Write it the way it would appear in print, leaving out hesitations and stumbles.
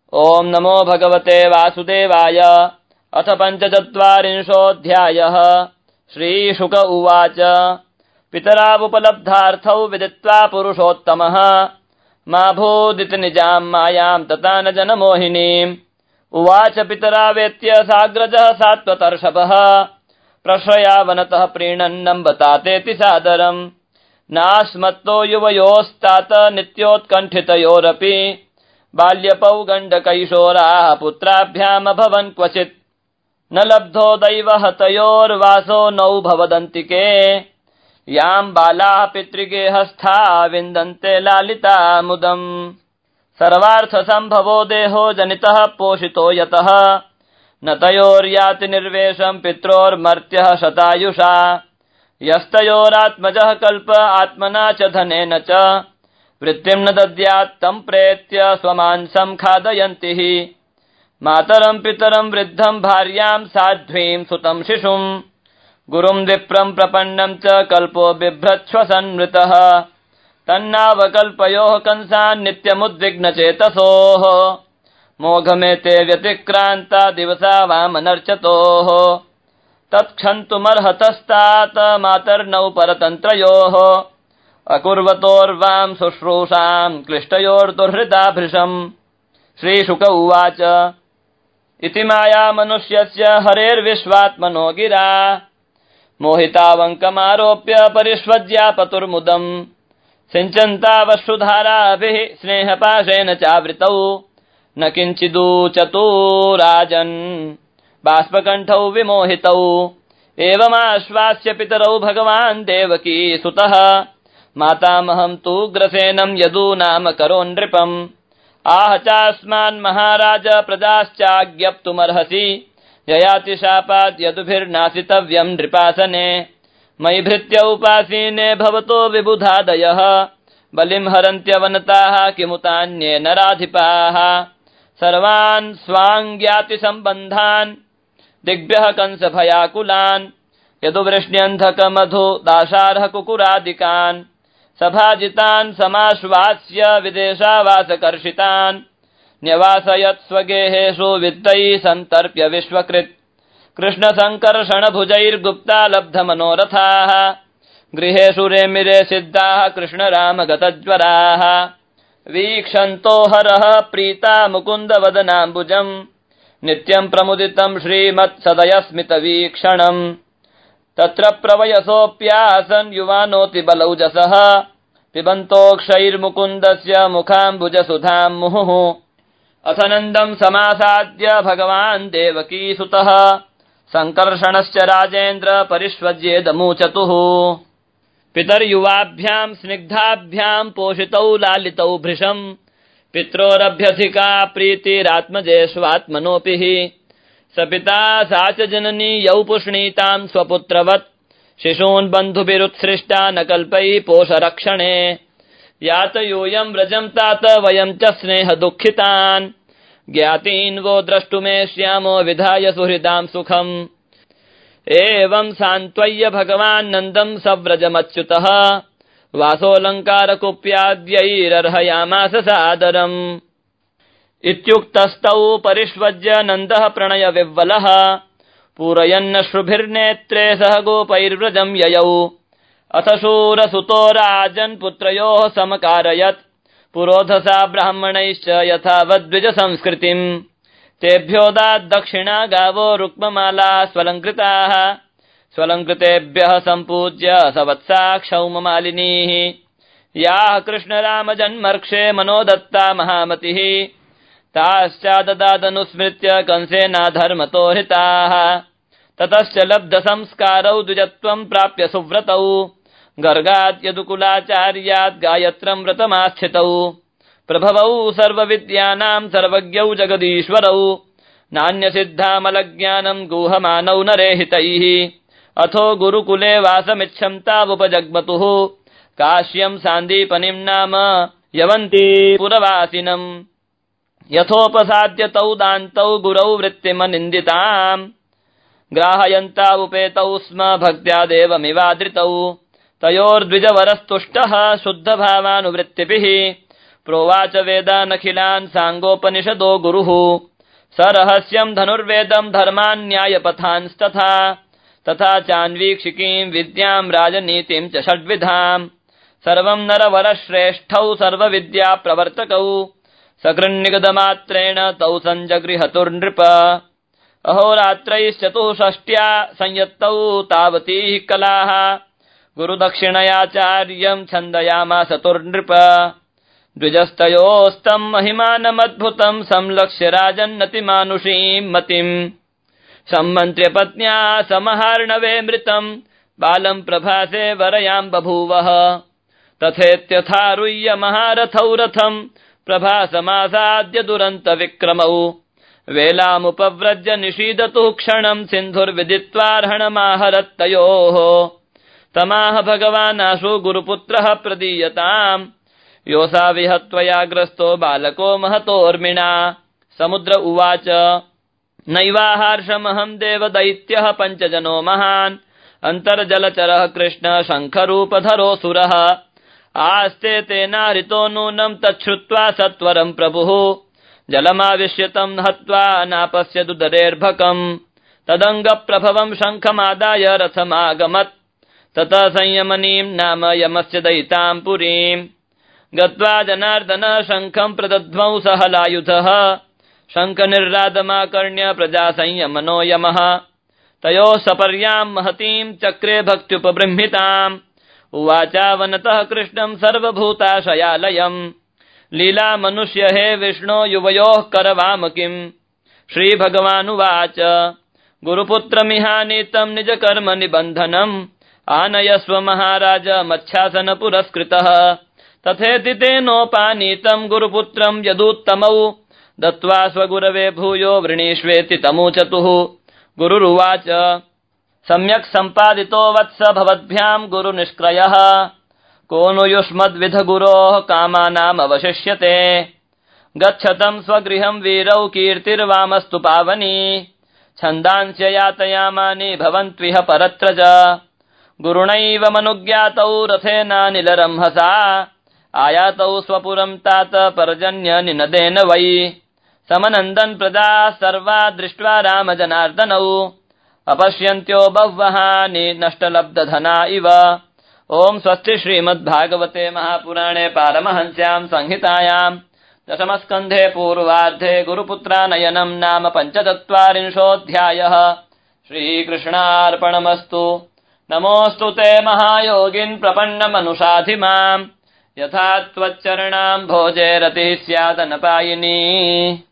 ओम नमो भगवते वासुदेवाय। अथ पंचचत्वारिंशोऽध्यायः। श्रीशुक उवाच पितरावुपलब्धार्थौ विदित्वा पुरुषोत्तमः मा भूदिति निजां मायां तथा न जनमोहिनीम्। उवाच पितरावेत्य साग्रजः सात्वतर्षभः प्रश्रयावनतः प्रीणन्नम्बतातेति सादरम्। नास्मत्तो युवयोस्तात नित्योत्कण्ठितयोरपि बाल्यपौगण्डकैशोराः पुत्राभ्यामभवन् क्वचित्। न लब्धो दैवहतयोर्वासो नौ भवदन्तिके यां बालाः पितृगेहस्था विन्दन्ते लालिता मुदम्। सर्वार्थसम्भवो देहो जनितः पोषितो यतः न तयोर्याति निर्वेशम् पित्रोर्मर्त्यः शतायुषा। यस्तयोरात्मजः कल्प आत्मना च धनेन च वृत्तिं न दद्यात् तं प्रेत्य स्वमांसं खादयन्ति हि। मातरं पितरं वृद्धं भार्यां साध्वीं सुतं शिशुं गुरुं विप्रं प्रपन्नं च कल्पो बिभ्रच्छ्वसन्मृतः। तन्नावकल्पयोः कंसान् नित्यमुद्विग्नचेतसोः मोघमेते व्यतिक्रान्ता दिवसा वामनर्चतोः। तत्क्षन्तुमर्हतस्तात मातर्नौ परतन्त्रयोः अकुर्वतोर्वां शुश्रूषां क्लिष्टयोर्दुर्हृदा भृशम्। श्रीशुक उवाच इति माया मनुष्यस्य हरेर्विश्वात्मनो गिरा मोहितावङ्कमारोप्य परिष्वज्या पतुर्मुदम् सिञ्चन्तावश्रुधाराभिः स्नेहपाशेन चावृतौ न किञ्चिदूचतु राजन् बाष्पकण्ठौ विमोहितौ। एवमाश्वास्य पितरौ भगवान् देवकी सुतः मातामहं तु ग्रसेनं यदूनाम करो नृपम्। आह चास्मान् महाराज प्रजाश्चाज्ञप्तुमर्हसि ययाति शापात् यदुभिर्नाशितव्यम् नृपासने। मयि भृत्य उपासीने भवतो विबुधादयः बलिं हरन्त्यवनताः किमुतान्ये नराधिपाः। सर्वान् स्वाङ्ग्याति सम्बन्धान् दिग्भ्यः कंसभयाकुलान् यदुवृष्ण्यन्धक मधु दाशार्ह कुकुरादिकान् सभाजितान् समाश्वास्य विदेशावासकर्षितान् न्यवासयत् स्वगेहेषु वित्तैः सन्तर्प्य विश्वकृत्। कृष्णसङ्कर्षण भुजैर्गुप्ता लब्धमनोरथाः गृहेषु रेमिरे सिद्धाः कृष्णरामगतज्वराः। वीक्षन्तो हरः प्रीता मुकुन्द वदनाम्बुजम् नित्यं प्रमुदितं श्रीमत्सदयस्मितवीक्षणम्। तत्र प्रवयसोऽप्यासन् युवानोति बलौजसः पिबन्तोक्षैर्मुकुन्दस्य मुखाम्बुजसुधाम् मुहुः। अथ नन्दं समासाद्य भगवान् देवकी सुतः सङ्कर्षणश्च राजेन्द्र परिष्वज्येदमूचतुः। पितर्युवाभ्यां स्निग्धाभ्यां पोषितौ लालितौ भृशम् पित्रोरभ्यधिका प्रीतिरात्मजेष्वात्मनोऽपि हि। स पिता सा च जननी यौ पुष्णीतां स्वपुत्रवत् शिशून् बन्धुभिरुत्सृष्टा न कल्पैः पोषरक्षणे। यात यूयं व्रजं तात वयं च स्नेह दुःखितान् ज्ञातीन् वो द्रष्टुमेष्यामो विधाय सुहृदां सुखम्। एवं सान्त्वय्य भगवान् नन्दं सव्रजमच्युतः वासोऽलङ्कारकुप्याद्यैरर्हयामास सादरम्। इत्युक्तस्तौ परिष्वज्य नन्दः प्रणय विह्वलः पूरयन्नश्रुभिर्नेत्रे सह गोपैर्व्रजं ययौ। अथ शूरसुतो राजन् पुत्रयोः समकारयत् पुरोधसा ब्राह्मणैश्च यथावद्विज संस्कृतिम्। तेभ्यो दक्षिणा गावो रुक्ममाला स्वलङ्कृताः स्वलङ्कृतेभ्यः सम्पूज्य सवत्सा क्षौममालिनीः। याः कृष्णरामजन्मर्क्षे मनोदत्ता महामतिः ताश्चाददादनुस्मृत्य कंसेनाधर्मतो हृताः। ततश्च लब्धसंस्कारौ द्विजत्वं प्राप्य सुव्रतौ गर्गात् यदुकुलाचार्यात् गायत्रं व्रतमास्थितौ। प्रभवौ सर्वविद्यानां सर्वज्ञौ जगदीश्वरौ नान्यसिद्धामलज्ञानं गुहमानौ नरेहितैः। अथो गुरुकुले वासमिच्छन्तावुपजग्मतुः काश्यं सान्दीपनिं नाम यवन्ती पुरवासिनम्। यथोपसाद्य तौ दान्तौ गुरौ वृत्तिमनिन्दिताम् ग्राहयन्तावुपेतौ स्म भक्त्या देवमिवादृतौ। तयोर्द्विजवरस्तुष्टः शुद्धभावानुवृत्तिभिः प्रोवाच वेदानखिलान् साङ्गोपनिषदो गुरुः स रहस्यम् धनुर्वेदम् धर्मान्यायपथांस्तथा तथा चान्वीक्षिकीम् विद्याम् राजनीतिम् च षड्विधाम् सर्वम् नरवरश्रेष्ठौ सर्वविद्या प्रवर्तकौ सकृन्निगदमात्रेण तौ सञ्जगृहतुर्नृप अहोरात्रैश्चतुष्षष्ट्या संयत्तौ तावतीः कलाः गुरुदक्षिणयाचार्यम् छन्दयामास तुर्नृप द्विजस्तयोस्तम् महिमानमद्भुतम् संलक्ष्य राजन्नतिमानुषीम् मतिम् सम्मन्त्र्य पत्न्या समहार्णवेऽमृतम् बालम् प्रभासे वरयाम् बभूवः तथेत्यथारुह्य महारथौ रथम् प्रभासमासाद्य दुरन्तविक्रमौ वेलामुपव्रज्य निषीदतु क्षणम् सिन्धुर्विदित्वार्हणमाहरत्तयोः तमाह भगवानाशु गुरुपुत्रः प्रदीयताम् योऽसा विहत्वयाग्रस्तो बालको महतोर्मिणा समुद्र उवाच नैवाहार्षमहम् देवदैत्यः पञ्चजनो महान् अन्तर्जलचरः कृष्ण शङ्खरूपधरोऽसुरः आस्ते तेनाहृतो नूनम् तच्छ्रुत्वा सत्वरम् प्रभुः जलमाविश्यतम् हत्वा नापश्यदुदरेर्भकम् तदङ्गप्रभवम् शङ्खमादाय रथमागमत् ततः संयमनीम् नाम यमस्य दयिताम् पुरीम् गत्वा जनार्दन शङ्खम् प्रदध्मौ सह लायुधः शङ्खनिर्रादमाकर्ण्य प्रजा संयमनो यमः तयोः सपर्याम् महतीम् चक्रे भक्त्युपबृंहिताम् उवाचावनतः कृष्णम् सर्वभूताशयालयम् लीला मनुष्य हे विष्णो युवयोः करवाम किम् श्रीभगवानुवाच गुरुपुत्रमिहानीतम् निजकर्म निबन्धनम् आनयस्व महाराज मच्छासन पुरस्कृतः तथेति तेनोपानीतम् गुरुपुत्रम् यदुत्तमौ दत्त्वा स्वगुरवे भूयो वृणीष्वेति तमूचतुः गुरुरुवाच सम्यक् सम्पादितो वत्स भवद्भ्याम् गुरुनिष्क्रयः को नु युष्मद्विध गुरोः कामानामवशिष्यते गच्छतम् स्वगृहम् वीरौ कीर्तिर्वामस्तु पावनी छन्दांस्य यातयामानि भवन्त्विह परत्र च गुरुणैव मनुज्ञातौ रथेनानिलरंहसा आयातौ स्वपुरम् तात पर्जन्य निनदेन वै समनन्दन् प्रजाः सर्वा दृष्ट्वा रामजनार्दनौ अपश्यन्त्यो बह्वः नष्टलब्धधना इव ओम् स्वस्ति श्रीमद्भागवते महापुराणे पारमहंस्याम् संहितायाम् दशमस्कन्धे पूर्वार्धे गुरुपुत्रानयनम् नाम 45 श्रीकृष्णार्पणमस्तु। नमोऽस्तु ते महायोगिन् प्रपन्नमनुषाधि माम् यथा त्वच्चरणाम् भोजे रतिः स्यादनपायिनी।